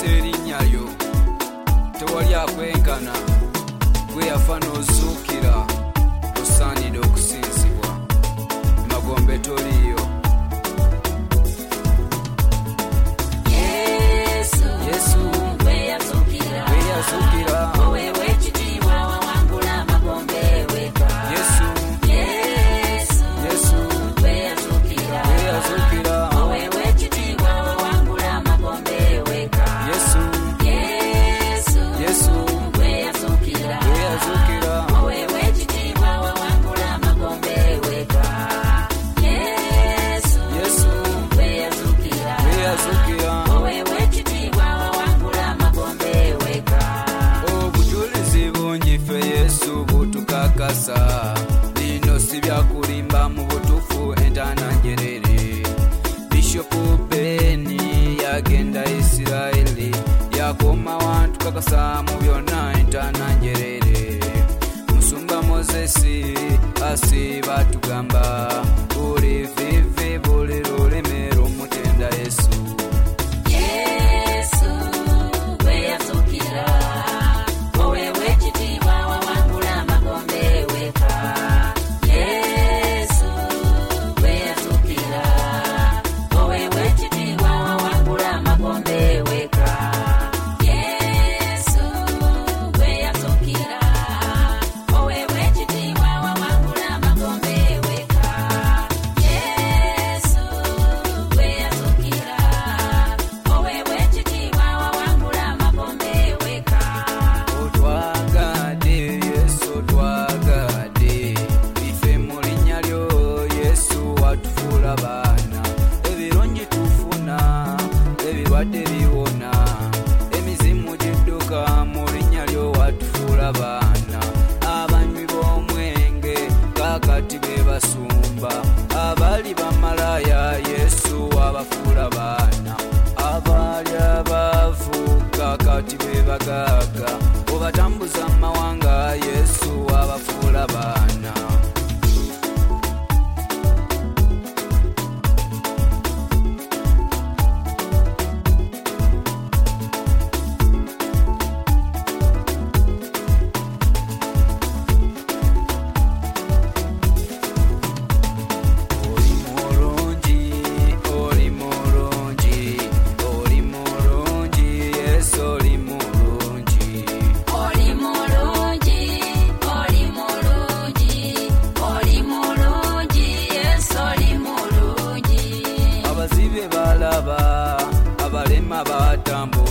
tukwese erinnya lyo tewali akwenkana gwe yafa n'ozuukira osaanidde okusinzibwa Magombe toliyo Yesu gwe yazuukira owewe ekitiibwa wawangula Magombe weka Yesu gwe yazuukira owewe ekitiibwa wawangula Magombe weka Yesu gwe yazuukira owewe ekitiibwa wawangula Magombe weka Yesu gwe yazuukira owewe ekitiibwa wawangula Magombe weka obujulizi bungi ffe Yesu butukakasa bino si byakulimba mu butuufu entaana njerere Bishopu Beni yagenda Isiraeli yakoma wantu kakasa mu byonna entaana njerere Musumba Mozesi asiba tugamba buli vivi buli lulemero mutenda Yesu gwe yazuukira owewe ekitiibwa wawangula Magombe weka gwe yazuukira owewe ekitiibwa wawangula Magombe weka gwe yazuukira owewe ekitiibwa wawangula Magombe weka gwe yazuukira owewe ekitiibwa wawangula Magombe weka otwagadde Yesu otwagadde ife mu linnya lyo Yesu watufuula baana ebirungi tufuna ebirwadde biwona emizimu gidduka mu linnya lyo watufuula baana abanywi b'omwenge kaakati be basumba abali bamalaya Yesu wabafuula baana abaali abaavu kaakati be bagaaga obatambuza amawanga Yesu wabafuula baana Oli mulungi Yesu oli mulungi oli mulungi Yesu oli mulungi abazibe balaba abalema batambula